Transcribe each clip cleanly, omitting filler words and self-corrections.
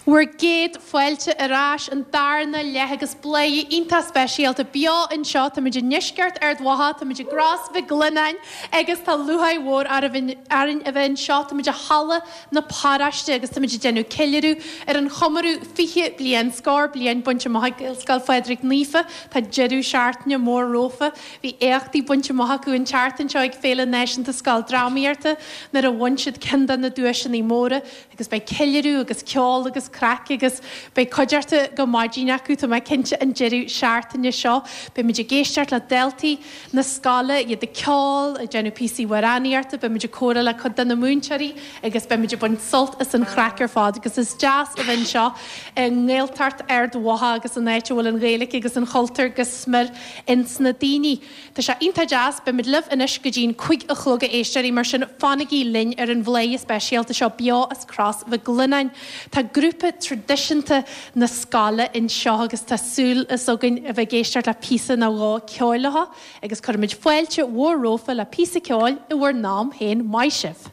We're gate foilte arás an darna lehagus blei inta specialta bio in shot ta mid nishgert ardwaha ta mid gras vi glenain agus ta luhai war arin event shot ta mid halle na parashte agus ta mid genu kelleru an chomaru fiche blien scar blien bunch mahagil skal Frederick Nifa ta jeru shartne mor rofa vi die bunch mahaku in charten choig fele nation ta skal dramierte na a wanted kenda na duation ni more agus by kelleru agus kjol agus crack agus by codjarte go margina ku to my kinche and jeru sharten ni sho by mi geistart la delti na skala ye the kjol a genu PC waranierte by mi cora la cod na moonchari agus by mi bun salt as an cracker fad agus is jazz of in sho en nailtart erd waha agus an nature will an relic agus an halter gus smir in snadini ta sha inta jazz by mid live in ishgajin quick a chloga eisteri mar sin fanigi lin an vlei special ta sha bio as cross the glenain ta grúpa traditionta na scala in seo agus tá súil is ogin a bheith géisteart le písa na rá ceolaitha agus chuirmid foiilte mhór rófa le písa ceáil i bhfuair nám haon maisibh.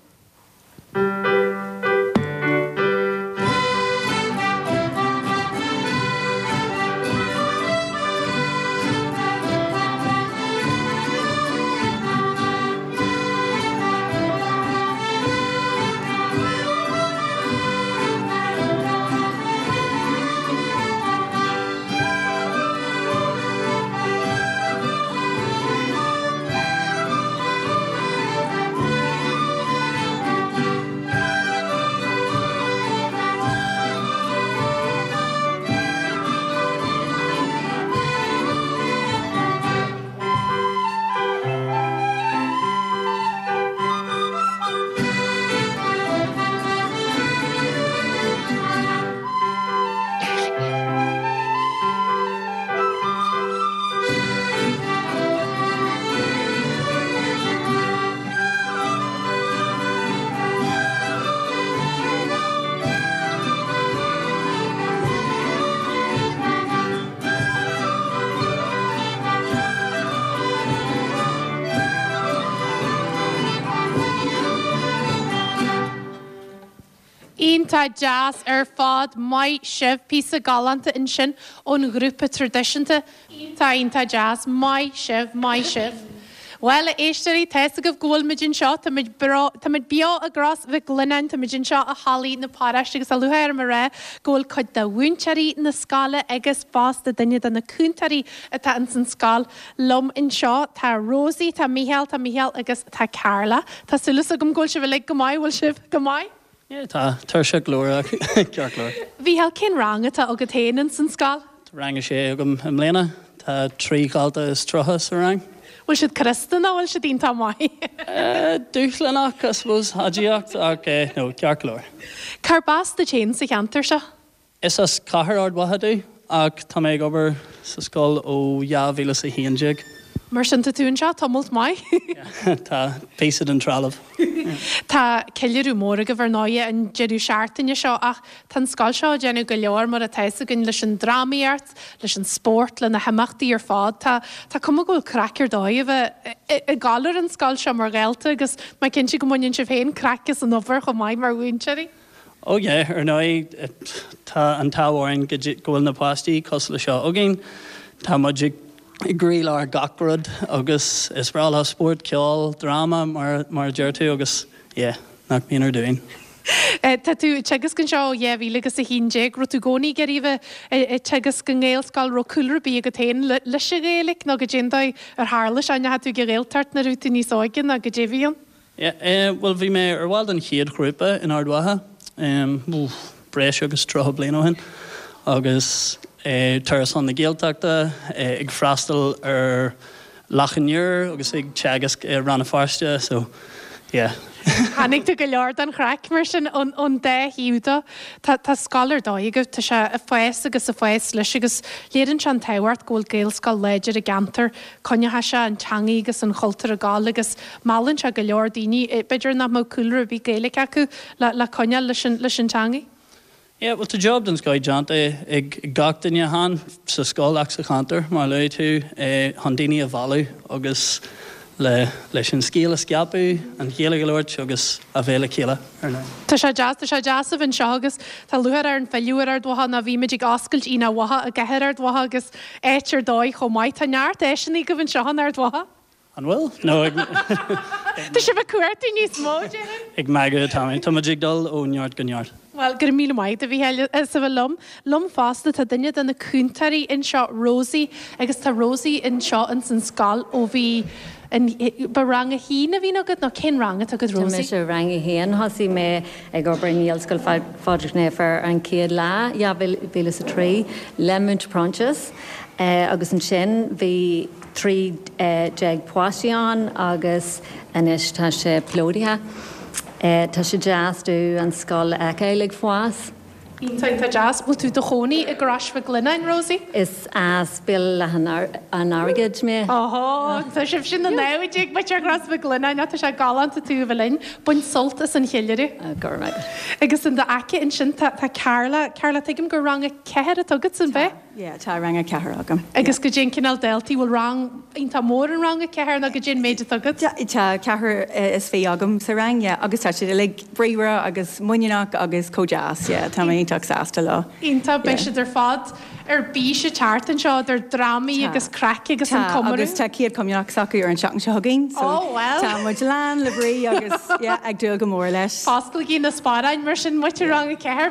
Ínta jazz fad mai sibh písa galanta in sin ón grúpa traditionta ínta jazz mai sibh. Well, éisteirí teessa go bhgóil midin seo tá mid bio a gras bheith glenain tá midin seo a halaí na páraiste agus a luhair mar ré ggóil chud da bhúntearí na scala agus bás da duine na cúntarí atá an san scáil lom in seo tá Rosie tá Michael agus tá Carla tá sulas a gom ggóil se bhfuil go maiid bhfuil sibh go maiid? Tá tuirse glóra cearclóir. Bhí heall cin rang atá agad héanaan san scáil? Rang sé agam mléana tá trí galta is trochas a rang. Bhfuil siad Christan bhfuil siad ínta mai? Dúchlanach, I suppose, hadíocht ach nó cearclóir. Car bás de chéan sa cheantar seo? Is as cahar ard wahadú ach tá méid obair sa scóil ó bhíle sa híonjig. Mar sin tún seo tomult mai? Tá pésad an trallah. Tá ceilirú móra go bharnáide an jeú seaartaine seo ach tan scáil seo déanú go leor mar a teisa gon leis an dramaíart, leis an sport le na haimachtaí ar fád. Tá cum ghfuil crackar dóibh i galar an scáil seo mar réalta agus mai cin si go muinn si féin crackas an óbhar go maiid mar bhúinseí? Ó é, ar náid tá an táhhain go bhfuil na páistí cos le seo agin tá muidig Gríl ar gacrod agus is brála sport ceol drama mar deirtú agus nach míonar doing. Tá tú tegus gan seo bhí agus a híé ru tú gcónaí geíh tegus go ngéalscáil ro coolrabí go tain leis sé réalaigh ná go dgindaid ar hálas aine tú go réaltart na rúta níos áigin a go déhíon? Well bhí mé ar bháil an chiad chrúpa in ardwatha breis agus tro blian ó hin agus turas an na géalteachta ag freastal ar lachanníor agus ag teagas ranna farste so Hannig tú go leor an chreic mar sin ón dé hiúda tá scalar dóigh tá se a foies agus a foies leis agus léann se an tahhart ggóil géal scal léidir a gantar conethe se an teangaí agus an choultar a gáil agus málann se go leor daoine beidir na mó coolra bhí géalaigh acu le conne leis an teangaí? Well, the job done Sky Jant ag gachtain han sa scóil ach sa chantar mar le tú Handini a Valu agus leis an scíal sciapú an chéala go Lord agus a bhéla chéala ar ná. Tá sé jazz a bhain segus tá luhar ar an feúar ar dwatha na bhí meidir ascailt ína watha a gceir ar dwatha agus éitir dóid chomh maiid tá neart éisina go bhain sehan ar dwatha. An bhfuil? No, Tá sé bh cuairtaí níos mó ag meagad táid tá ag dul ó neart go neart. Well, gur míle maid a bhí heile sa bh lom fásta tá duine den na cúntarí in seo Rosie agus tá Rosie in seo an san scal ó bhí ba rang a hína bhí agad nó cin ranga a go Rosie. Tá se rang a hían hosí mé ag go bring scoil fádricnéfar an céad lá, ja bhíle sa trí lemont pronchas agus an sin bhí trí jeg poisián agus inis tá sé plódiha. Tá sé jazzú an scoil ecéig fáas. Íntainn tá jazz bú tú do choní a gráis fa glunain, Rosie? Is as bil an ágad mé. Tá sib sin na náidig me te gras fa glunain a tá sé galanta tú bhelinn buin soltas an chiileirí. Gormaid. Agus in de aice in sin tá Carla tuigim go rang a ceir a tugad san bheith? Tá rang a ceir agam. Agus go djin cinál deltaí bhfuil rang ínta mór an rang a ceir na go djin méide tugad? Tá ceir is fé agam sa rang, agus tá si le bríra agus muineach agus cójazz, tá mé ítach sásta le. Ínta beise ar fad ar bí se teartan seo ar ddramaí agus crack agus an cumú. Agus tá cíad cumneach sacu ar an seach se hagin. Tá muid lean le brí agus ag dú go mór leis. Fástal gí na spárain mar sin muite rang a ceir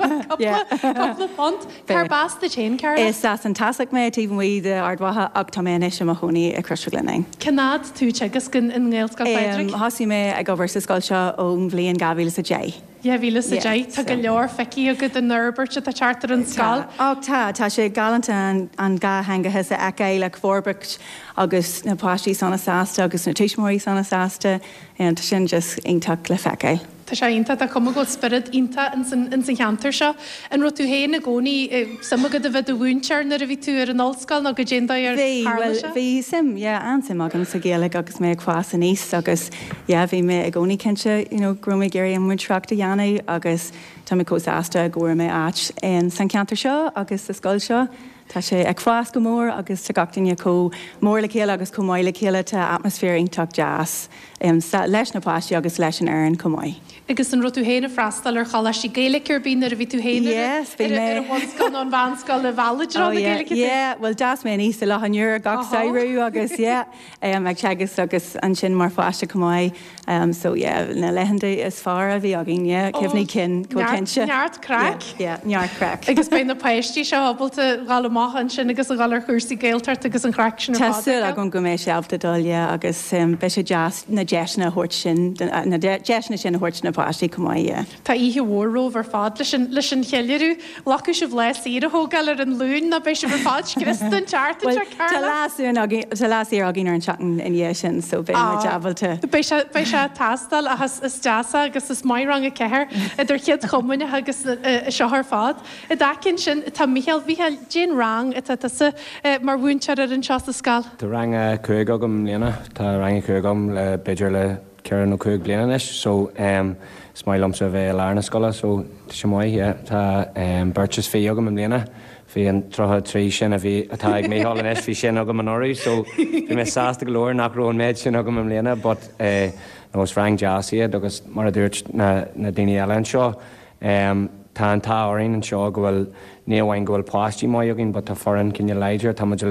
coppla pont. Car basta chéin Carla? Is an tasach mé tíhmí de ardhatha ag tá méine sem a choní a Crystal Glenning. Canad tú tegus gon in Gaelscoil Fedric? Hasí mé ag gobar sa scoil seo ón bblion gavíle sa dé. Bhíle sa dé tá go leor feici a go den nurbert a chartar an sáil. Tá sé galanta an gahangathe sa ecé le fórbecht agus na páistí sanna sásta agus na tuismóí sanna sásta an sin just intach le feice. Tá sé ínta a cum go spirit ínta in san cheantar seo an ru tú héin na gcónaí samagad a bheith bhúntear na a bhí tú ar an olscail nó go dénda ar bhí sim ansim agam sa géala agus mé chá san níos agus bhí mé a gcónaí cinse grúmé géir an muintreachta dhéanaí agus tá mé cóáasta a ggóir mé áit in san ceantar seo agus sa scoil seo. Tá sé ag fáas go mór agus tá gachtainine có mór le chéile agus comáile chéile tá atmosfér intach jazz leis na páistí agus leis an airan comáid. Agus an rotú héna freistal ar chala sí géalaicir bín ar a bhí tú héna ar bhscail nó an bhanscail le bhaidir well das mé níos le anúr gach saoirú agus ag tegus agus an sin mar fáiste comáid so na lehananta is far a bhí agin cehní cin cinse. Neart crack? Neart crack. Agus bé na páistí se habalta gála máchan sin agus a gálar chuirsaí géaltart agus an crack sin. Tású a gon go mééis sealta dul agus be sé jazz na deisna hort sin na deisna sin hort na páistí comáid. Tá ihe bhórróh ar fád leis an cheiliú lacu se bhléis í a thógal ar an lún na bééis se bh fád Christan charta Tá láí a gin ar an chatan in dhé sin so bé jabalta. Bei se tastal a is deasa agus is mai rang a ceir idir chiad chomuine agus seothar fád. I dacinn sin tá Michael bhíhel Jane rang sa mar bhúntear ar an seasta scal. Tá rang a chuig agam léana, tá rang a chuig agam le beidir le ceann ó chuig bliana leis, so smailm sa bheith lena scola, so sé maiid tá birches fé agam an léana. Bhí an trotha trí sin a bhí atá ag méáil leis bhí sin agam an orí, so bhí mé sásta go leir nach rón méid sin agam an léana, but nó rang jazzíad agus mar a dúirt na daine eile seo. Tá an táirín an seo go bhfuil níomhhain go bhfuil páistí mai agin, but tá foran cinne leidir tá muidir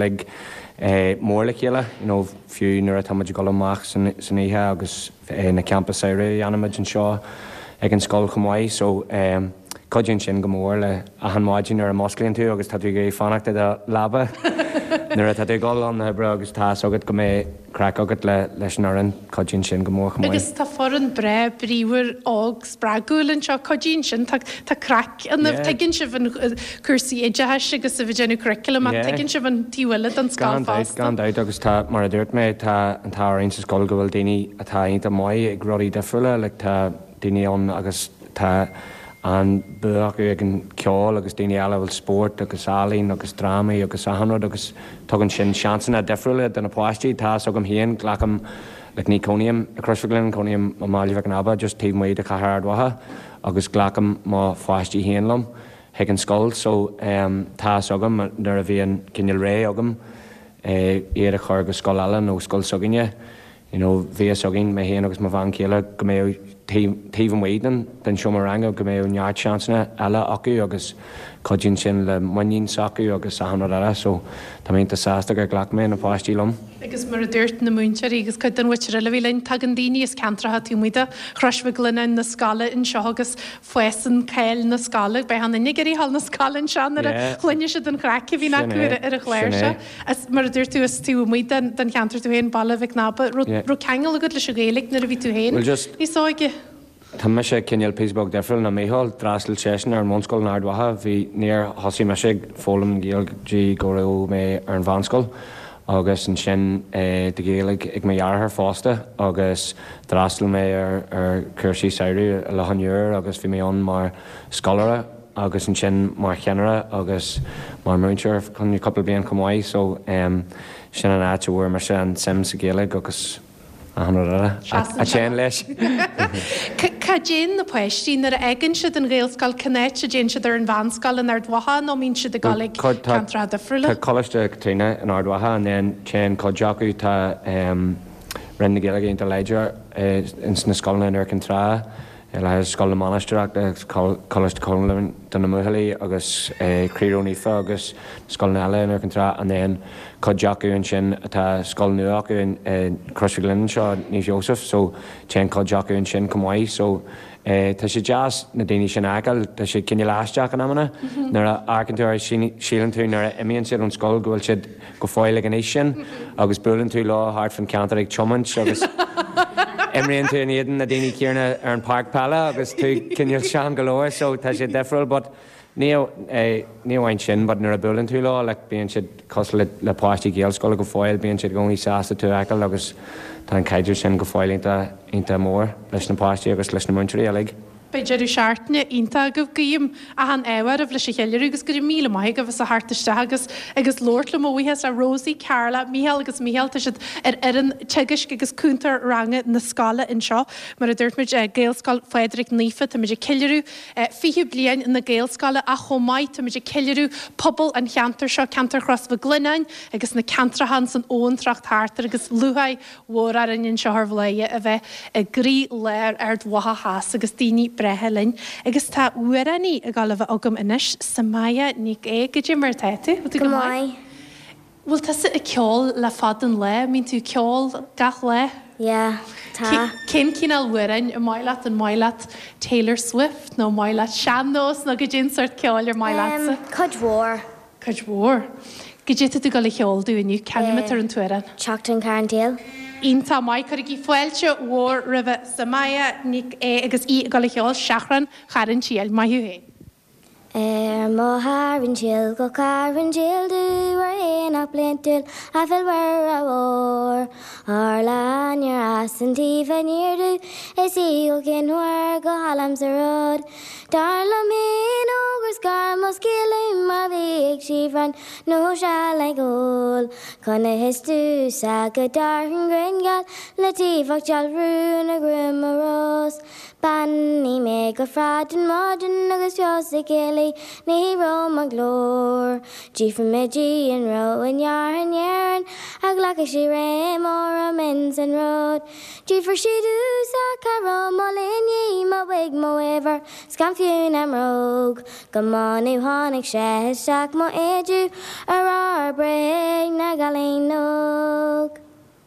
le mór le chéile, fiú nuair a tá muidir go amach san ihe agus na campus éire animiid an seo ag an scoil chumáid, so codíonn sin go mór le a an máidín ar a mosclaíonn tú agus tá tú go fannachta a labba. Nuair a tá tú gáil an hebre agus tá agad go mé crack agad leis an aran codíonn sin go mór chumáid. Agus tá foran bre bríomhar ág sprágúlann seo codíonn sin tá crack an tegann si bhan cursaí éidetheis agus a bhíénú curriculum a tegann si bhan tíhile an scáil fásta. Gan daid agus tá mar a dúirt mé tá an táiríonn sa scoil go bhfuil daoine atá onanta maiid ag roií defriúla le tá daineón agus tá an buach ag an ceáil agus daoine eile bhfuil sport agus álín agus drámaí agus ahanrad agus tugann sin seansanna defriúla den na páistí tá agam híon ghlacham le ní cóníam a Crystal cóníam má máilh an abba just tíh muid a chathardhatha agus ghlacham má fáistí híonlam ag an scoil, so tá agam nar a bhíon cinil ré agam iad a chur go scoil eile nó scoil sugaine bhí sogin mé héana agus má bhain céile go mé taobh maidan den seomaranga go mé neart seansna eile acu agus codín sin le muín sacu agus ahanna eile, so tá mínta sásta gur ghlach mé na páistílumm. Agus mar a dúirt na múntear agus chu den witir le bhílein tagan daoine is cantratha tú muide chroisbh glunne na scala in seo agus foisan céil na scala, be hanna nigerí hall na scala in sean ar chluine se den chraci bhí acu ar a chléir se. As mar a dúirt tú is tú muide den cantar tú héin balla bh nába ru ceangal a go leis a géalaigh nar a bhí tú héin. Ní sóige. Tá me sé cinneal Pittsburgh defriil na méhall drastal sésin ar an mscoil ná Ardwatha, bhí níor hosí me sé fólam géalgí go raibh mé ar an bhanscoil agus an sin de géalaigh ag mé dhearthar fásta agus drastal mé ar chuirsí saoirí le hanúir agus bhí mé an mar scolara agus an sin mar cheanara agus mar múintear chun couple bliain cumáid, so sin an áite bhfuair mar sin sim sa géalaigh agus a chéan leis. Ca déan na poistín ar aigen siad an réalscail cnéit a déan siad ar an bhanscail in Ardwatha nó mín siad a galig cantrad a friúla? Tá coiste Catriona in Ardwatha an then chéan codjacu tá rinne géala géanta leidir in na scoilna in Cantrá le scoil na Monasteach le coiste Colin don na Muhalí agus Crírónífa agus scoil na eile in Cantrá an then codjacu an sin atá scoil nua acu in Crosfiglen seo ní Joseph, so chéan codjacu an sin cumáid, so tá sé jazz na daoine sin agal, tá sé cinne láisteach an amna, nar a arcintúir sílan tú nar a imíonn siad an scoil go bhfuil siad go fáil an éis sin, agus bulann tú lá hart fan cantar ag chomant agus imríonn tú iad na daoine céarna ar an Park Pala agus tú cinneal sean go leir, so tá sé defriúil, but níomhain sin, but nar a bulann tú lá le bíonn siad cos le páistí géalscoil go fáil, bíonn siad gcóí sásta tú agal agus tá an caididir sin go fáil inta mór leis na páistí agus leis na muintearí ealaigh. Beidir seaartne ínta go bhíim a an éhar a bhleis chéileú agus gur míle mai go bheits a hartaiste agus Lord le móthes a Rosie Carla Míhall agus Míhallta siad ar an teigis agus cúntar range na scala in seo, mar a dúirtmuid géalscáil Frederick Nífa tá muidir ceileú fiú blian in na géalscala a chomáid tá muidir ceileú pobl an cheantar seo cantar Crosfa Glunain agus na cantrahan san óntracht hátar agus luhaid mhór ar an seo bhléie a bheith a grí léir ar Ardwatha Has agus daoine brehelin agus tá uaraní a gal bheith agam inis Samaya ní go dtí mar tétu. Go mai. Bhfuil tá a ceol le fad an le, mín tú ceol gach le? Yeah, tá. Cén cíál uarain a maileat an maileat Taylor Swift nó maileat Seannos nó go dtíon sort ceáil ar maileatsa? Codmhór. Codmhór. Go dtí tú go le ceol dúiniu ceanimiid ar an tuairan? Teachtain Carndale. Ínta mai chu í foiilte mhór ribh Samaya ní agus í go le ceol seachran charan tíal maithú hé. Má harin chill go carin chill du ar héana blintil a fel war a bhór ar lean ar as an tífa níor du is í go cinhar go hallam sa ród darla mín ógus gar mos cílim mar bhí ag sífran nó se le ggóil chuna hisú sa go darthan gringal le tífach teal rún a grim a rós Banní mé go fradan modern agus fios a gilly ní rom a glór Dí from midgy and row and yarn yarn ag like a she ram or a mins and road Dí for she do sa carom all in ye ma wig mo ever scamfune am rogue Come on you honig she sack mo edu ar brig na galin nog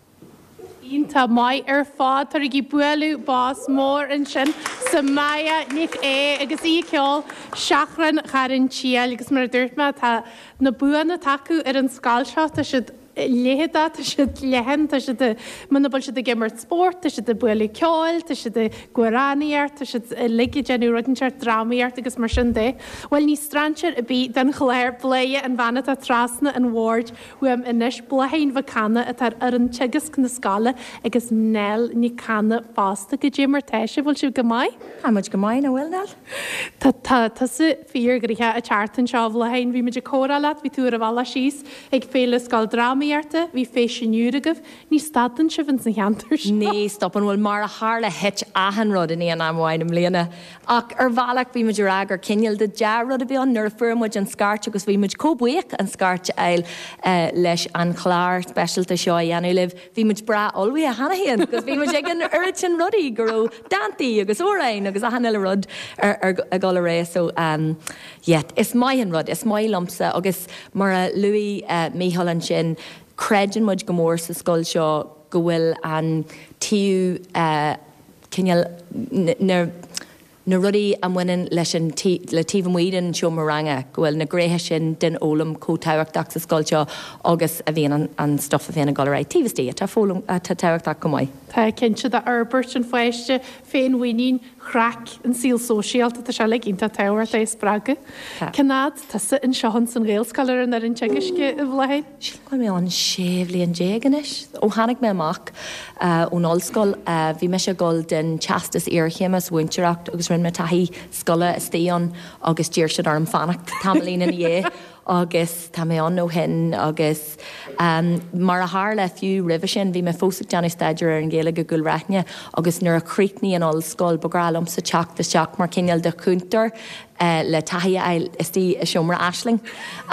Ínta mai ar fád tar igi bualú bás mór an sin Samaya nic agus í ceol seachran charan tíal agus mar dúirtma tá na buanna taú ar an scáilseo tá siad léhéada tá siad lehan tá siad manabal siad a gimmart sport, tá siad a bualú ceáil, tá siad a guaráníart, tá siad ligi genú rutinseart drámaíart agus mar sin dé. Well ní stranseir a bí den chléir bléie an bhana a trasna an ward uam inis blahain bh canna a tar ar an tegus na scala agus nel ní canna fásta go dé mar teise bhil siú go mai? How much go mai na bhfuil nel? Tá sa fíor grithe a chartan seo bhlahain bhí meidir córa leat bhí tú a bhla síos ag féle sáil drámaí Raniarta, hí féisiúragah, ní stadan se van san cheantar. Ní stopan bhfuil mar a hála het ahan rud in éon amháin am léana. Ach bhealach bhí muidir ag ar cineal de dear rud a bhí an nuair fuamuid an scart agus bhí muid cóbuíoch an scart eil leis an chláir specialta seo dhéanú libh. Bhí muid bra olbhí a hanahéan, agus bhí muid ag an uritin rudaí gurú dantaí agus órain agus a hanil rud ar a gáil ré. So, is mai an rud, is mai lomsa agus mar a Louis Mícheál an sin creidin muid go mór sa scoil seo go bhfuil an tíú cineal na rudaí am bhainean leis an le tíomh muoidan seo maranga go bhfuil na gréthe sin den ólam cótáhachtach sa scoil seo agus a bhíon an stuff a bhíon a gáil ré. Tíomhtí tá fólam tá táhachtach go maiid. Tá cinse de arbert an foiiste féin bhaoín chrac an síl sóisialta tá se le ínta táhairt é sppraga. Canad tá an seohan san réalscalar an ar an teagisce a bhlein? Síl mé an séhlíon déganis ó hánig mé amach ón ollscoil bhí me se gáil den teastas iarchémas wintearacht agus rinn me taí scola istíon agus tíir se arm fannacht tamlín in dhé. Agus tá mé an nó hin agus mar a hála fiú rih sin bhí me fósa Johnny Staidir ar an ggéala go gúilreithne agus nuair a críicní an ollscoil bográlum sa teach mar cineal de cúntar le taí eil istí a siomra aisling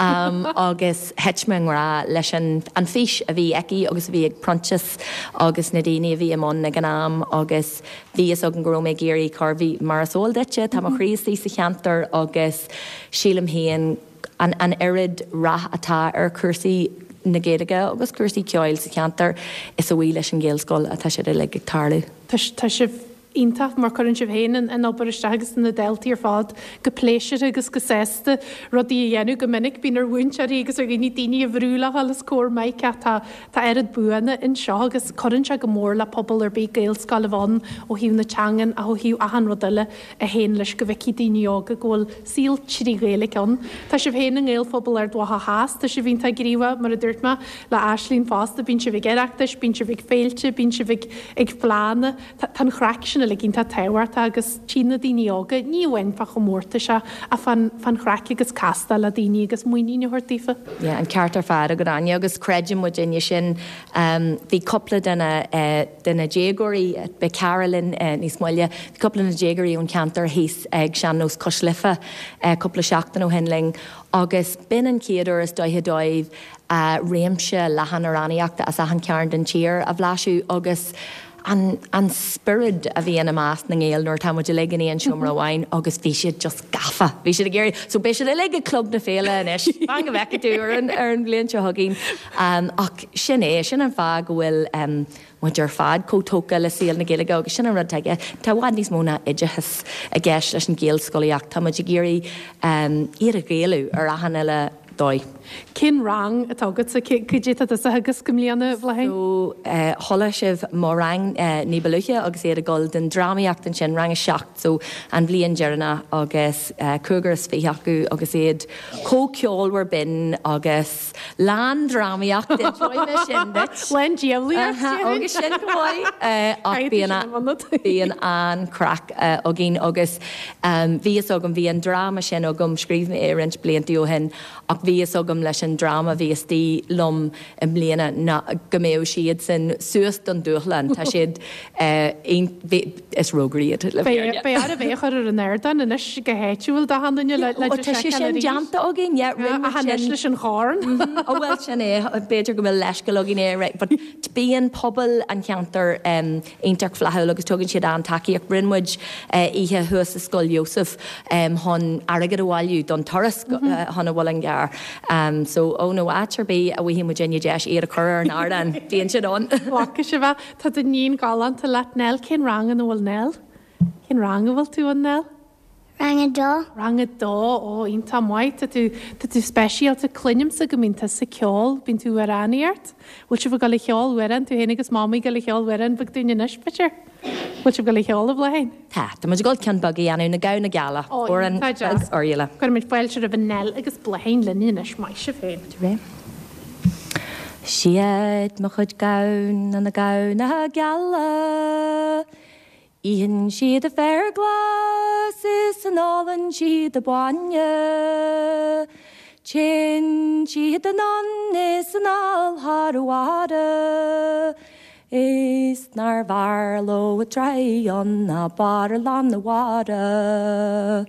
agus hetming ra leis an fís a bhí eici agus bhí ag prontas agus na daine a bhí amón na gnáam agus bhí is an goró mé géirí carhí mar a sóil deite tá a chríosí sa cheantar agus sílam héan an irid rath atá ar cursaí na géadaige agus cursaí ceáil sa cheantar is a bhí leis an ggéalscoil a tá sé le ag tarlú. Tá sibh ítach mar chuann sibh héanaan an obairiste agus na deltaí ar fád go pléisiir agus go sésta rudí a dhéanú go minic bínar bhaintearí agus ar gní daoine a bhrúla agus cór maiid tá airad buanna in seo agus chuann se go mór le pobl ar bí gailscoil bhain ó hiú na teangan a ó hiú ahan rudaile a héan leis go bheici daoine aga ggóil síl tíí réala an. Tá sibh héanaan ggéal phobal ar dwatha háas, tá si bhín gríomh mar a dúirtma le aislín fásta, bín si bh geachtas, bín si bh féilte, bín si bh ag plána tan chreaicsin le ginnta táhairt agus tína daoine aga ní bhain fa go mórta se a fan chreic agus castal a daoine agus muoíine thuirtífa. An ceartar fear a go daine agus creidim mu daine sin bhí coppla duna dégóirí be Carolyn níos máile, bhí coppla na dégóirí ón ceantar híos ag seannos coslifa coppla seachtain ó henling agus bin an céadú is dóithe dóibh réimse lehan aráníachta as a an cearn den tír a bhláisiú agus an spirit a bhí an más na ggéal nuair tá muidir le ganíon siomra bháin agus bhí siad just gafa. Bhí siad a géir, so bé siad le club na féile inis fan go bheiceú ar an blion seo thugainn. Ach sin an fá go bhfuil muidir fad cótóca le síal na ggéalaige agus sin an rud teige tá bhád níos móna idethas a gceist leis an ggéalscoileach tá muidir géirí iad a géalú ar ahan eile dói. Cin rang atágad sa cudéta a agus go mlíana bhlein? So thola sibh má rang ní beluche agus éad a gáil den drámaíocht an sin rang a seacht so an bblion dearna agus cúgur sfíhacu agus éad cóceolhar bin agus lán drámaíocht den troime sin Len diablíocht agus sin gomáid ach bhíon an crack a gin agus bhíos agam bhí an drama sin agam scríbh me éirint bliantí ó hen ach bhíos agam leis an drama bhíos tí lom im bliana na go méo siad san suas don dúchlan tá siad is rógraíad le Bé ar a bhéh ar an airdan in is go héitiúil da handaine le sin deanta a gin a han leis an cháin ó bhfuil sin beidir go bhfuil leis go login éire, but bíon pobl an cheantar éonteach flathúil agus tugann siad an takeíoach Brynwood ihe thuas a scoil Joseph hon agad a bháilú don toras honna bhil an gar. So ó nó áirbí a bhí Virginia deis ar a chur an ardan bíon siad an. Wacha se bheith tá den níon galanta le nel cin rang an bhfuil nel. Cin rang bhfuil tú an nel? Rangad dó ó ionta mhaid tú speisialta clunim sa go mínta sa ceol bín tú ar aníart. Bhil si bh go le cheol weran tú héna agus mámaí go le cheol weran bag dúine nispeitir. Bhil si go le cheol a bhlein? Tá, tá muid gáil cean bagaí anú na gabhna gala ó an orla. Gur mid bhil se a bh nel agus blein leine is mai se féin. Ré. Siad mo chud gawn na gabhna gala Íhan siad a fair glas is an álan siad a baine Chin she the nun is an all hard water. Is nar varlo a try on a bottle on the water.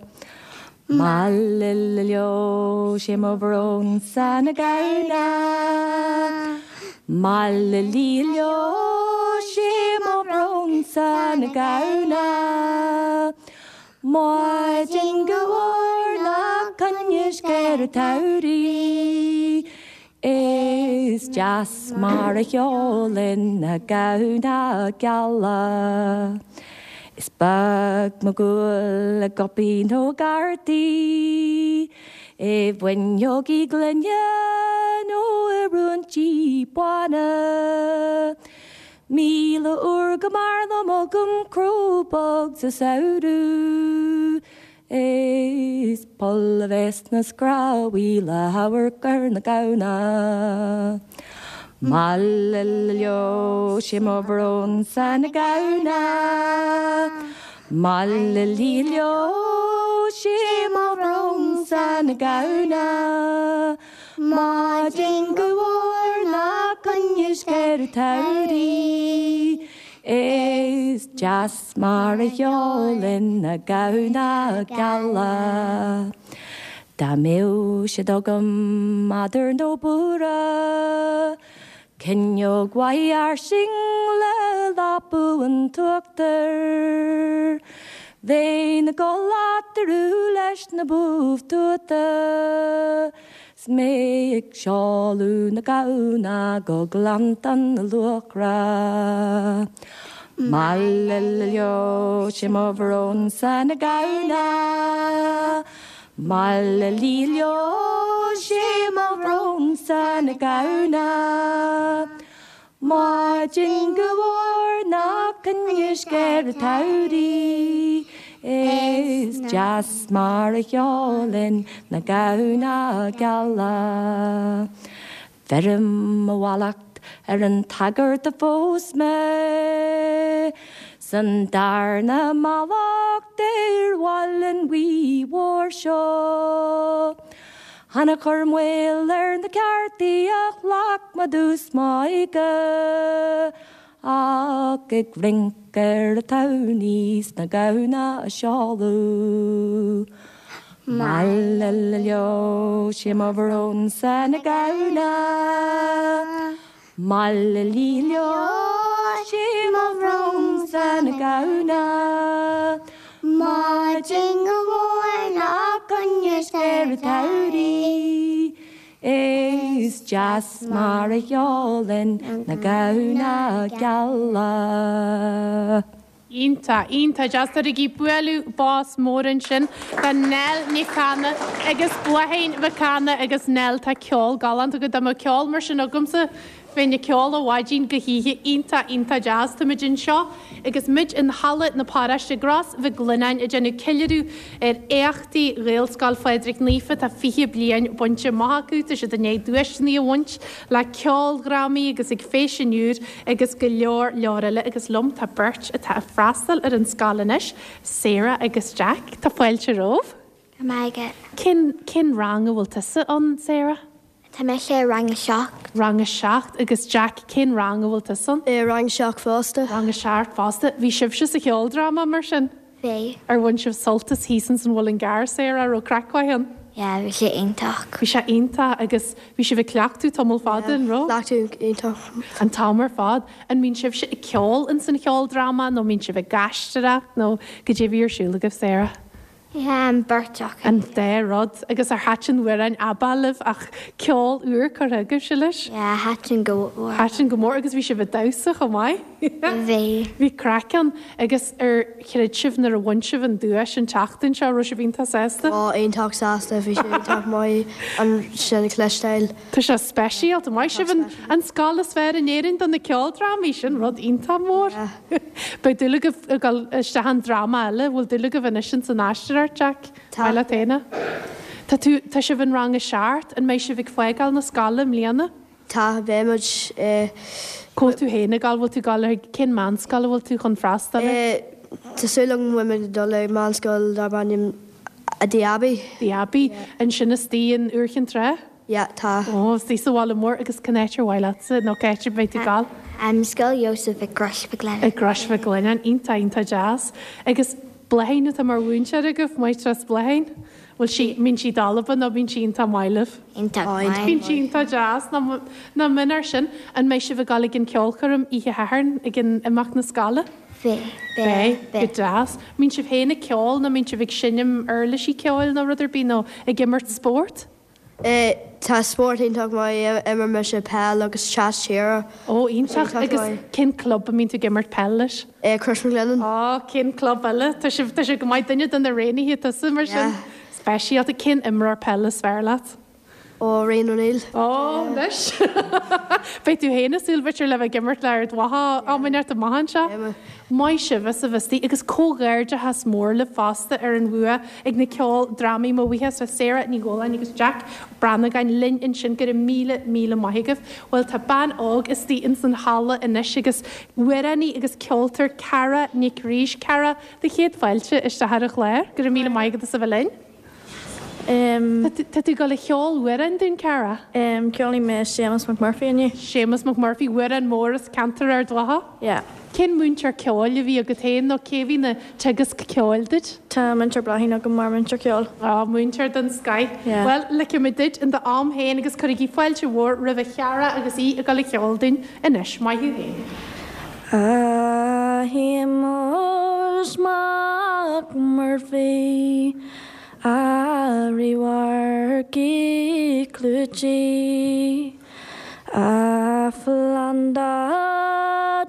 Malilio shim over on Sanagauna. Malilio shim over on Sanagauna. My jingle na can you scare a towdy? Is just Mariolin a gauna gala. Is bug magul a gopino gardi. If when yogi glenya no erunchi buana. Mila urgamar the mogum crew bugs a saudu. Is polvestna skrawila hawerker na gauna. Malilio shimovron sanagauna. Malilio shimovron sanagauna. Ma jinguor na kanyish gertaudi. Is just Mariolin a gauna gala. Da meu shidogum mother no bura. Can you guayar sing le lapu and tuchter? Vein go latteru lesh na boof tuta. Smeik shalu na gauna go glantan na lukra. Malilio shimovron sanagauna. Malilio shimovron sanagauna. Ma jinguor na can you scare towdy? Is just Mariolin na gauna gala. Verim wallach an taggart the foes me. Sandarna malach der wallen we war show. Hanna Cornwell learn the cartiach lock madus maiga. Ag rinker townies na gauna a shalu. Malilio shimovron sanagauna. Malilio shimovron sanagauna. Ma jingle na kanyish gertaudi. Is just Mariolin na gauna gala. Ínta just ar igi buelú bás mórin sin tá nel ní chana agus buhain bhcana agus nel tá ceol galant a go dam ceol mar sin agumsa féinne ceol a bhaidín go híthe ínta jazz tamidjin seo agus mid in halle na páraiste gras bh glunain a gennu ceiliú éachtaí réalscáil Frederick Nífa tá fiche blian bunte maithacúta si den éag dúisní a bhaint le ceol gramí agus ag féisiúr agus go leorile agus lom tá burt a tá frastal ar an scalanis Sarah agus Jack tá foiilte róh. Amaige. Cin rang a bhfuil tusa an Sarah? Tá me sé rang a seach. Rang a seacht agus Jack cin rang a bhfuil tusan? Rang seach fásta. Rang a seacht fásta. Bhí sibse sa cheoldrama mar sin? Bhí. Ar bhain sibh soltas hísan san bhfuil an gar Sarah ro crackhhain? Ja, bhí sé intach. Bhí sé inta agus bhí si bh cleachtú tomul fád in ro? Cleachtú intach. An tamar fád. An mín sibh se i ceol in san cheoldrama nó mín sibh gaisteach nó go dtí bhíor siúla go Sarah? Ja, an burteach. An dé rod agus ar hatin bhuiir an abalih ach ceol uair chu agah se leis? Ja, hatin go mór. Hatin go mór agus bhí si bh dausach go mai? Bhí. Bhí crackan agus ar chuid sibh nar a bhaintsibh an dúis an teachtain seo ro se bhínta sésta? Intach sásta bhí sé intach mai an sin cleisteil. Tá sé speisialt a mai sibh an scala sfér in éirin don na ceoldrama í sin rud ínta mór. Ba dúla go stehan drama eile bhfuil dúla go bhaine sin san náistear Jack meile téine. Tá si bhn rang a seart an mééis si bh foiáil na scala mlíana? Tá bhéimeid Cóil tú héna gáil bhfuil tú gáil cin man scala bhfuil tú chun freistal? Tásúlang bhfuil dul mánscoil dar banim a diabi. Diabi an sinna stíon uorchan tre? tá. Ó, sí sáhála mór agus cnéitir bhile nó céitir beit tú gáil. Scoil Joseph ag Grosfa Glen. Ag Grosfa Glen ínta jazz. Agus blahéinú tá mar bhúnsear a goh maid tras blahéin. Bhfuil si mín si dalaba nó bín si ínta maiileh. Bín si ínta jazz na minar sin an mééis si bh gála gin ceolcharm ihe hearn ag gin amach na scala. Bé go jazz. Mín si bhéna ceol na mín si bh sinnim ar lei sí ceáil nó ruidir bí nó ag gimmart sport. Tá sportíntaach mai immer me se pell agus chattíar. Ó íntaach agus cin club a mín tú gimmart pellis. Crosfa Glen. Á cin club eile Tá sé go maiid duine den na réanaí tá mar sin. Speisiad a cin imrar pellis fearlaat. Ó Rain O'Neill. Ó leis. Beit tú héna súlbaitir le bheith gimmart leir dwatha ámaineart a maihan se. Mai sibh sa bhistí agus cógéirde has mór le fásta ar an bhua ag na ceol ddramaí má bhuihes a Sarah ní ggólain agus Jack brana gain lin in sin gur míle maithigah. Well tá ban ág is tí in san hála inis agus uiraní agus ceoltar cara ní ríis cara de chéad fáilte is de harach léir gur míle maithigah sa bhlein. Tá tú go le cheol uan dún cara? Ceolí me Seamus McMurphy inniu. Seamus McMurphy uan móras cantar ar dwatha? Yeah. Cin múntear ceáil a bhí a go taon nó céhí na tegus ceáilid? Tá muintear blahín a go mar muintear ceol. Á múntear den Sky. Well, le cimiid in de am héin agus chuigí fáilte mhór rih cheara agus í a go le ceoldain inis maithú héin. Seamus McMurphy Ariwarki Cluchi Aflanda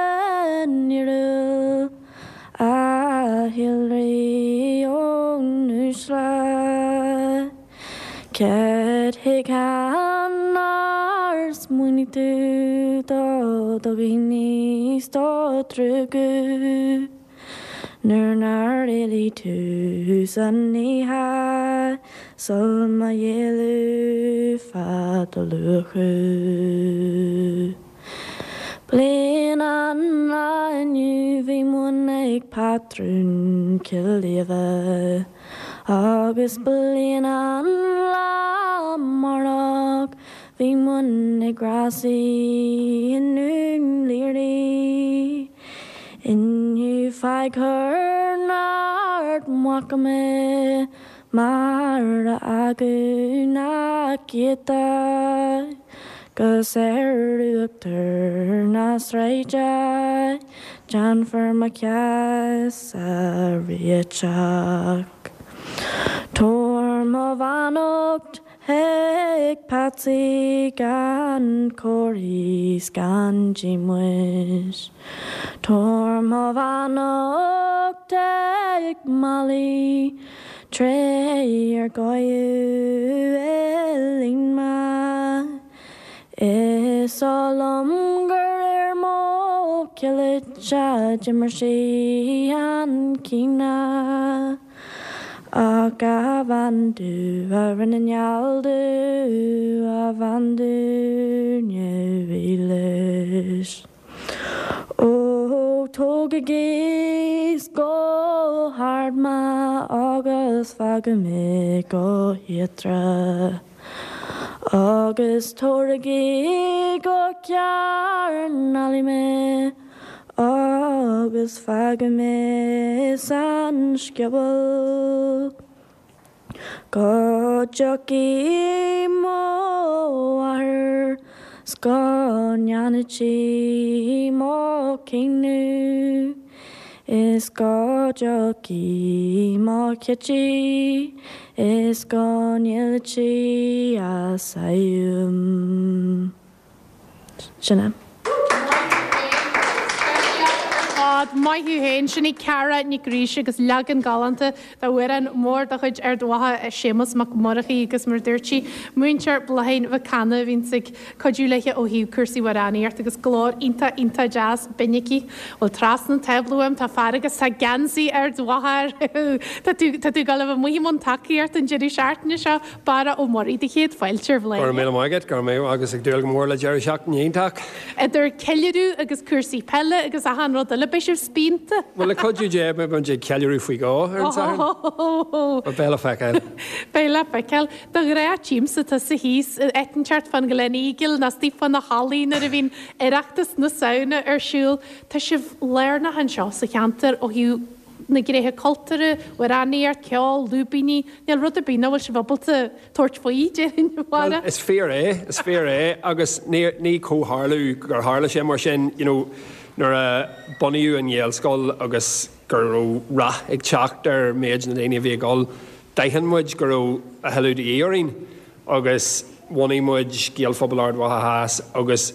Deniru Ahilri Onusla Ket Hikanars Munitu Dogini Stotrugu Nurnar ili tu sanniha Salma yelu fataluchu Blinan la nu vi munig patrun killiva Agus blinan la marog Vi munig grassi nun liri In you feig her nard mwakame Mara agu na kita Gus erukter na sreja Jan for makias a riachak Torm of anokt Heg Patsy gan Coris gan Jimwish Torm of Anok Molly Trey or Goyu Elingma Is Solomger Mo Kilicha Jimmershi and Kina Agavandu Arinanyaldu Avandu Nyevilis O Togagis go hard ma August Fagame go hitra August Toragi go Kjarnalime Agus fagame san skjabel Go jockey mo ar Skanyanichi mo kinu Is go jockey mo kichi Is gonyalichi asayum Shanam Maithú héin sinna cara ní gríise agus legan galanta Tá bhuiir an mór a chuid ar dwatha Seamus McMurphy agus mar dúirtí muintear blahain bh canna bhín sig coidú leiche ó hiú cuasaí waraníart agus glór inta jazz binnicí bhil tras na tebluam tá far agus tá gansaí ar dwathair Tá tú gal bh muhímón takeíart an Jerry seaartne seo bara ó morí de chéad fáiltear bhlain. Or mé maigad gur mé agus ag dúil go mór le Jerry seach níonach. Idir ceiliú agus cuasaí pelle agus a hanrod a le béisi sibh spínta. Well le coidú dé me ban dé ceú faoi gá ar an sahan. Ba béla fecail. Béla fecail da ré tíimsa tá sa híos etinseart fan go lenígil na tí fan na halín ar a bhín iireachtas na saona ar siúil tá sibh léirna an seo sa cheantar ó hiú na gréthe cultúre war aníar ceáil lúbíní neal rud a bína bhfuil se bbalta tuairt faoí Well, is fear é agus ní cóthlarú gur hála sé mar sin nar a buniú an dhéalscoil agus gur ra ag teacht ar méid na daine bhí gáil daihanmuid gur a heú éorín agus bhaímuid géalphobal ardhathe agus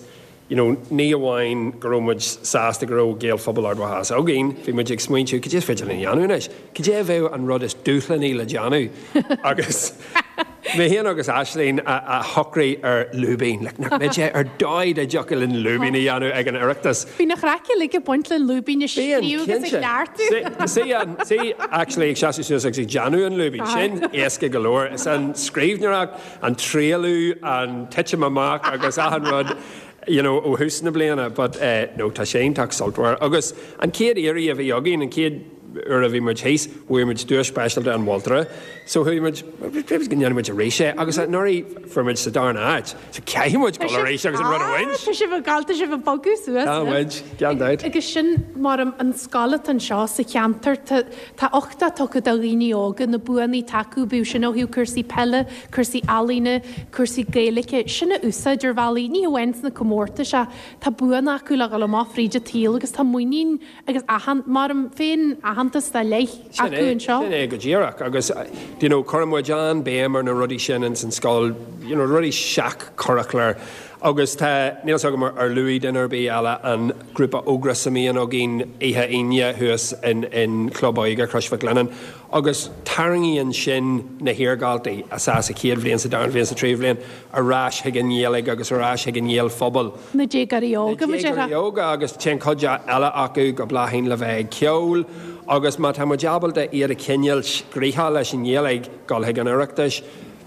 ní amháin gorómuid sásta goró géalphobal ardhathe agén bhí muid ag smaointú go dé féidir na deanúis. Go dé bheith an rud is dúchlaní le deanú agus mé héan agus Aislín a thocraí ar lúbín, le méid sé ar dáid a deocail in lúbín na deanú ag an iireachtas. Bhí nach raci le go buint le lúbín na síú agus ag leartú. Sí, actually, ag seaú suas ag deanú an lúbín sin éasca go leir. Is an scríbneach, an tréalú, an teite amach agus ahan rud ó hús na bliana, but nó tá sé tak saltware. Agus an céad éirí a bhí agén an céad ar a bhí muid hééis bhuiimiid dúir speisialte an Waltere, so thuimiid gannneanmuid a réise, agus nóirí formuid sa darna áit. So ceimiid go réise agus an rud ahhain. Tá si bh galta si bh bogus Táhaid, ceandáid. Agus sin mar an scalat an seo sa cheantar tá 8 tucha a líní ógan na buaní taú bú sin ó hiú cursaí pelle, cursaí alíne, cursaí gaalacha sinna úsáid ar bhelaí ní bhaint na commórta se tá buan acu le gal má fríide tíal agus tá muoín agus mar féin ahananta tá leith acu an seo. Sin é go ddíireach agus Cormaid John béimar na rudí sin an san scáil rudí seach corachlar agus tá níl agam ar luí den arbí eile an grúpa ógra samíon ó gin ihe aine thuas in clubáige Crushfa Glennon agus taringíonn sin na hiorgaltaí a sa céad bblion sa dar bblion sa trí bblion arás hiag an dhéalaigh agus arás hiag an dhéal phobal. Na dé gar yoga yoga agus tin coide eile acu go blaithín le bheith ceol agus má tá deabalta iad a cinneal scríthá leis an dhéalaigh gáil hiag an iireachtas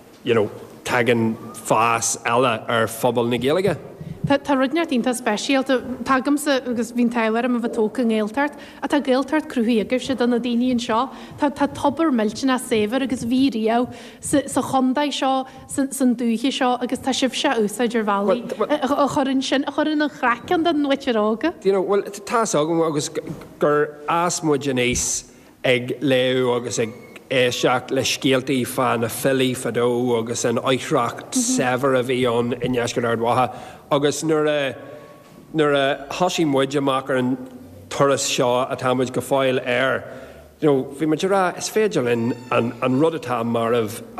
tagan fás eile ar phobal na Gaeilge. Tá rudneart ínta speisialta tagamsa agus bhín teir am bh tóca ggéaltart a tá ggéaltart cruúí agah se don na daíonn seo tá tobar millte na séhar agus bhíríá sa chundaid seo san dúthe seo agus tá sibh se úsáidir bhelaí a chorann sin a chorann an chracan den nuiterága. Well tá agam agus gur asmuid éis ag leo agus ag éiseach le scéaltaí fan na fillí fadó agus an oithreacht sever a bhíon in Eascair Ardmhaithe agus nuair a thosaí muid amach ar an turas seo a támuid go fáil air. Bhí muid rá is féidir linn an rud atá mar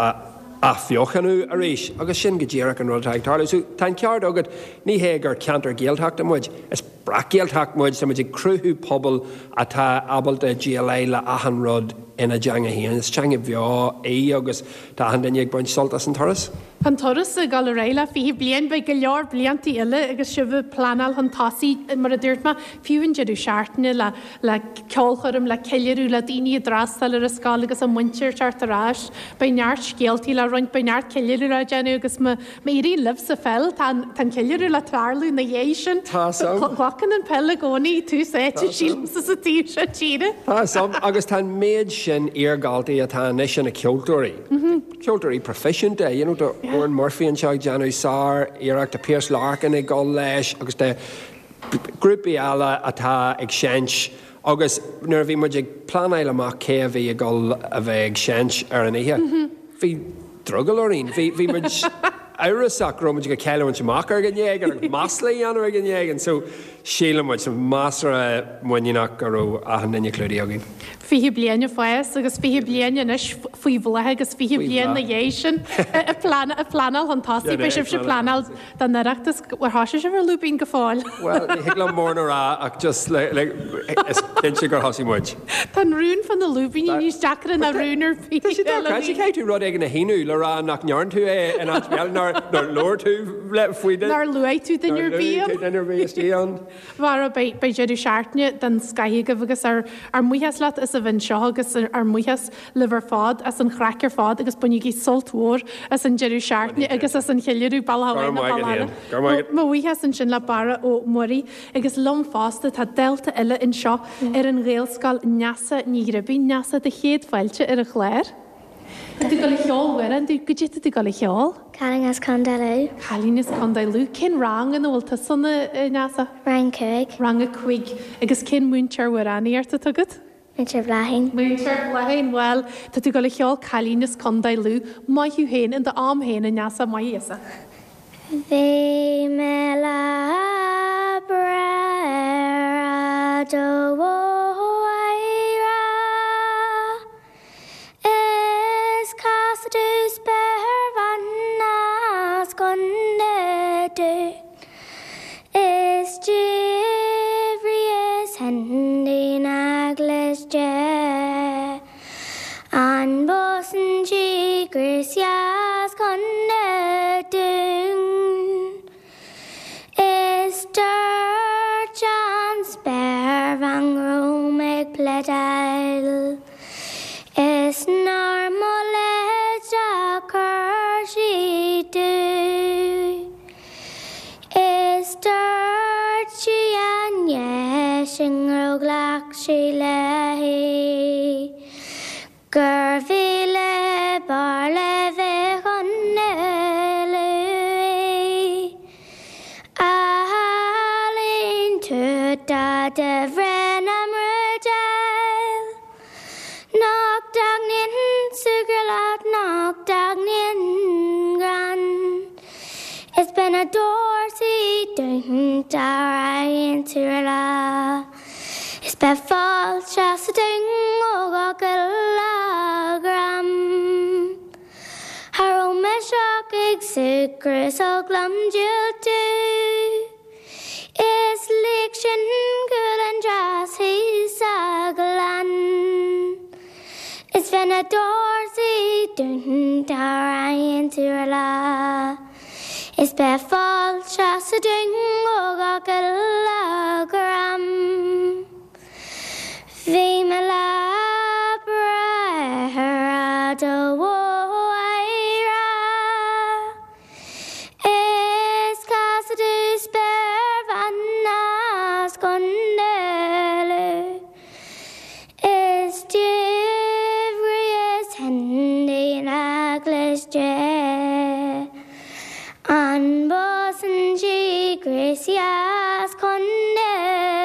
a fiochanú a rééis agus sin go ddíireach an rud ag tarla. So tá ceart agad ní hé gur ceantar géalteach a muid. Is bra géalteach muid sa muid ag cruthú pobl atá abalta GLA le ahan rud ina deanga híon. Is teanga bheo agus tá han daine ag baint soltas an toras? Pan toras a gal réile fi blian be go leor blianttí ile agus sibh planal an tasí mar a dúirt ma fiúin jeú seaartne le ceolchom le ceirú le daoine drástal ar a scáil agus an muintir teartarrás ba neart scéaltí le roiint ba neart ceirú a déanú agus í lih sa fel tan ceirú le trálú na dhé sin chhlachan an pelle gcónaí tú séte sí sa tí se tíre. Tá agus tá méid sin argaltaí atá sin na ceoltóirí. Ceoltóirí proficiente, Oran Murphy an seag Janu Sar, Irak de Pierce Larkin ag gáil leis, agus de grúpi eile atá ag seans, agus nuair bhí muid ag planáil amach cé a bhí ag gáil a bheith ag seans ar an ihe. Bhí drugalóirín, bhí muid Irasach romuid go ceann semach ar gnéag ar maslaí anar ar gnéag, so síla muid sem másra muineach go a an daine clúdaí agin. Fihi blian fáas agus fihi blian is faoi bhlathe agus fihi blian na dhé sin a planal an tasí be sibh se planal den nareachtas háise se bhar lúbín go fáil. Well, hiag le mórna rá ach just cinse gur hasí muid. Tá rún fan na lúbín níos deachar na rúnar fi. Caiú rud ag na héú le rá nach nearn tú é an nar lór tú le faoide. Nar luai tú den your bíam. Nar bhí stíon. War bei jeidir seaartne den scaí go agus ar muhas leat is a bhain seo agus ar muhas liver fád as an chracer fád agus bunig í soltmór as an jeidir seaartne agus as an cheiliú ballhain na ballana. Má muhas an sin le bara ó morí agus lom fásta tá delta eile in seo ar an réalscal neasa ní gribí neasa de chéad fáilte ar a chléir. Tú go le cheol wean, tú go dtí tú go le cheol? Calingas Condalú. Calingas Condalú. Cén rang an bhfuil sanna neasa? Rang cuig. Rang a cuig. Agus cén múntear weaní ar tugad? Múntear blahain. Múntear blahain, well, tá tú go le cheol Calingas Condalú, mai hiú héin an de am héin an neasa mai isa. Bhí me labra do dus pervannas konnedu is givrius hendi nagles je an bosen grisias konnedun is durchans pervang romeg pledal is normal she do is dirty and yes in roglak she lay Gervile barleve honnele alin to da de vrenam rejal knock down in sugarlat knock down in it's been a Dorsey ding darien tirala it's been fall chasting ogalagram haro meshak exigris oglam jiltu is liction good and jas he's saglan it's been a Dorsey ding darien tirala it's been fall chasing ogalagram vi me labra do waira es casadus pervannas condele es divrius hendi nagles je an bosen grisias conde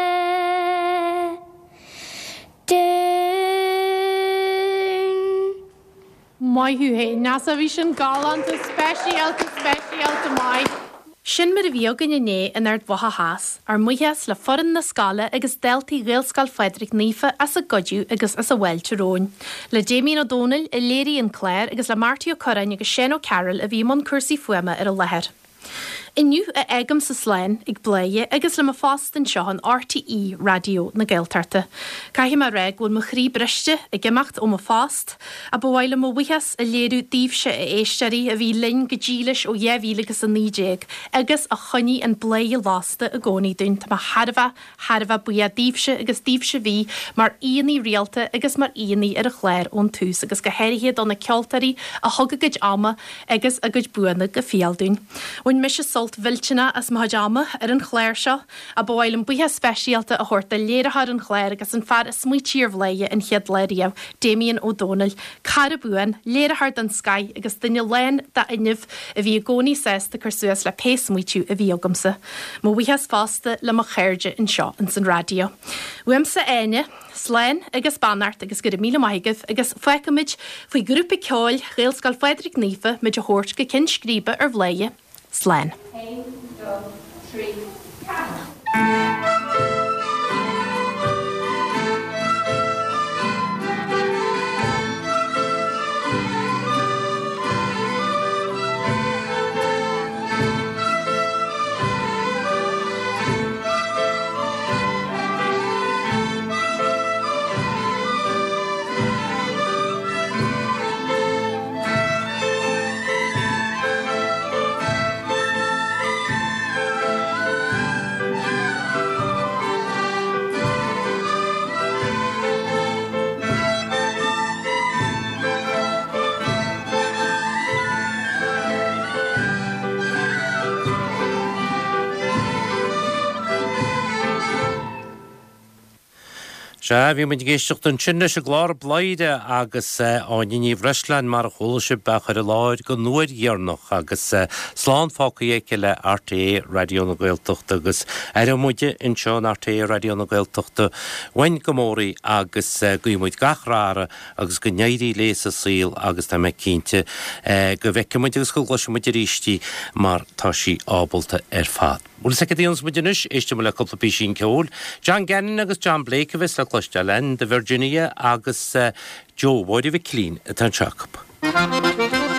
Mai hu hé nasa bhí sin galanta spéisialta mai. Sin mar a bhío ganné in ard bhatha háas, ar muitheas le foran na scala agus deltaí réalscal Frederick Nífa as a godú agus as a bhailte róin. Le Jamie O'Donnell i léirí an Claire agus le Marty O'Curran agus Shane O'Carroll a bhí man cuasaí fuama ar a lethir. Inniu a agam sa Sláin ag bléie agus le ma fást an seo an RTE radio na Gaeltarta. Caihi ma reg bhfuil mo chrí briste a gemacht ó ma fást a bhhaile mo wichas a léirú díobse a éisteí a bhí linn go ddílis ó dhéhhílagus a nídéag agus a chuní an bléie lásta a gcónaí dún tá Harbh bu a díobse agus díobse bhí mar íoní rialta agus mar íoní ar a chléir ón tús agus go heirithe don na ceoltarí a thugad gid ama agus a gid buanna go fialdún. Bhain mis sult viltena as mahajama ar an chléir seo a bhhail an buthe speisialta a thuirta léirethar an chléir agus an fear is smuitiíar bléie in chiad léiríamh Damien O'Donnell, Caribúan, léirethar den Sky agus duine lein da inmh a bhí gcónaí sésta chu suas le péis smuitiú a bhí agamsa. Má bhuihes fásta le mo chéirde in seo in san radio. Uimsa aine, Sláin agus Banart agus go míle maigah agus foiicimiid faoi grúpa ceáil réalscal Frederick Nífa mid a thuirt go cin scríbe ar bléie. Sláin. 1, 2, 3, 4. Se bhí muid géisteach an sinne se glár blaide agus áiní Bhreislein mar choise bechar a láid go nuair dhearnach agus sláán fáca le RTA Radio na Gaeltachta agus muide in seán RTA Radio na Gaeltachta wain gomórí agus guimmuid gachrára agus go néirí lés a síl agus tá me cínte go bheice muid agus go gluise muid ríistí mar tá sí ábalta fad. Bhil sa díons muidirnis éiste le coppla sin ceol, John Gannon agus John Blake a bheits le cloiste len de Virginia agus Joe Woody Clean a tan seach.